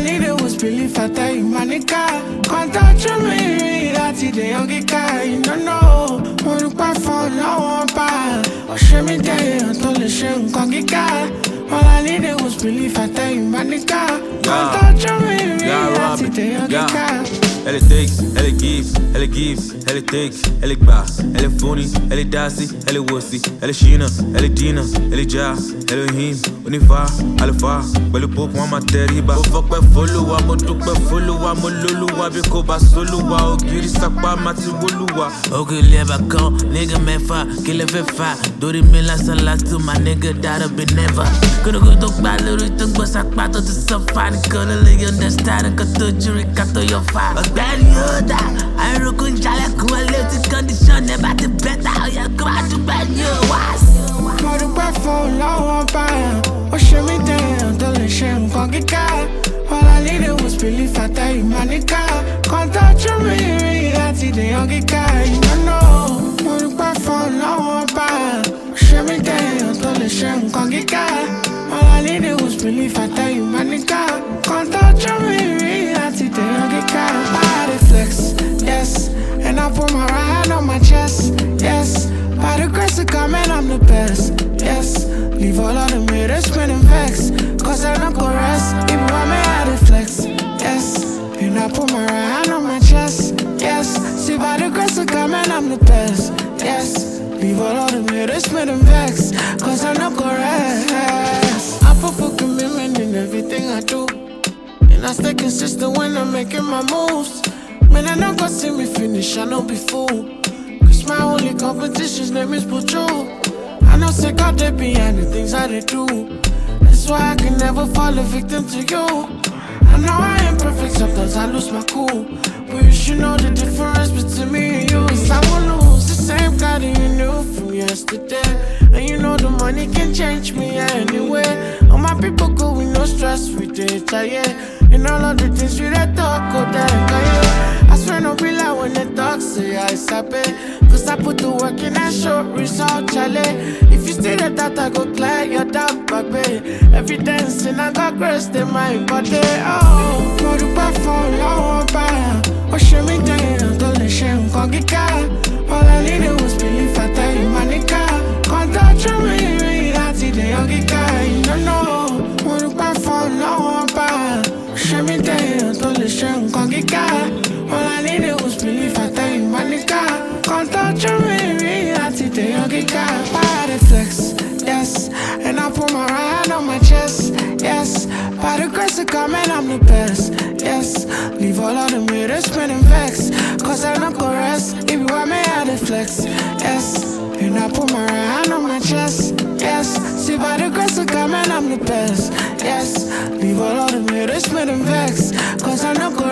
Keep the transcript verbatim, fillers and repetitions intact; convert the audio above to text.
needed was belief, I tell you, my nigga. Can't touch me, that's the young guy. You don't know, when you pass for long, or show me there, until the shame can't get got. All I needed was belief, I tell you, my nigga. Can't touch me, that's the young guy. Elle est takes, elle est gives, elle est gives, elle est takes, elle est bas, elle est funny, elle est dassy, elle est wussy, elle est China, elle est Dina, elle est Ja, elle est Him, on y va, à le va, belle pop, moi ma terriba. Au fuck, ben follow, wa, mo tuk, ben follow, wa, mo lulu, wa, biko ba solo, wa, o giri sakpa, mati wolu, wa. Okay, leva con, nigga me fa, kill it fait fa, do the mila salas to my nigga that'll be never. Kuno go tok ba, lulu tuk ba sakpa, to the safari, kuno li understand, kato jury, kato yo fa. Daddy, yoda, I rokun jale ku left condition about the better. You go out to bed, you was. More the breath for long, fire. Oh, show me down, don't let shame can't get caught. All I needed was belief, I tell you, my nigga. Can't touch me, that's the young guy. You don't know. More the breath for long, fire. Oh, show me down, don't let shame can't get caught. All I needed was belief, I tell you, my nigga. Can't touch me, that's the young guy. Flex, yes, and I put my right hand on my chest, yes. By the grace of God, man, I'm the best, yes. Leave all of them haters spinning vex, cause I don't go rest. Even when me had it flex, yes. And I put my right hand on my chest, yes. See, by the grace of God, man, I'm the best, yes. Leave all of them haters spinning vex, cause I don't go rest. I put full commitment in everything I do, and I stay consistent when I'm making my moves. Man, I don't go see me finish, I know be fool. Cause my only competition's name is Pucho. I know say God they behind the things that they do. That's why I can never fall a victim to you. I know I ain't perfect, sometimes I lose my cool. But you should know the difference between me and you. Cause I won't lose the same guy that you knew from yesterday. And you know the money can change me anyway. All my people go with no stress, we did, yeah. And all of the things we that talk, go down, yeah. I swear no be lie when they talk, say I sabi. Cause I put the work in that short result, Charlie. If you stay that, that I go clear your doubt, baby. Every dancing I got grace, they my body, oh. More the back for long, fire. Oh, show me down, don't let shame can't get caught. All I needed was belief, I tell you, my nigga. Can't touch me, that's the young guy. You don't know. More the back for long, fire. Show me down, don't let shame can't get caught. All I needed was belief, I tell you, my nigga. Can't touch me, that's the young guy. Body flex, yes. And I put my right hand on my chest, yes. By the grace of God, man, I'm the best, yes. Leave all of them haters spinning vex, cause I don't go rest. Even when me had it flex, yes. And I put my right hand on my chest, yes. See, by the grace of God, man, I'm the best, yes. Leave all of them haters spinning vex, cause I don't go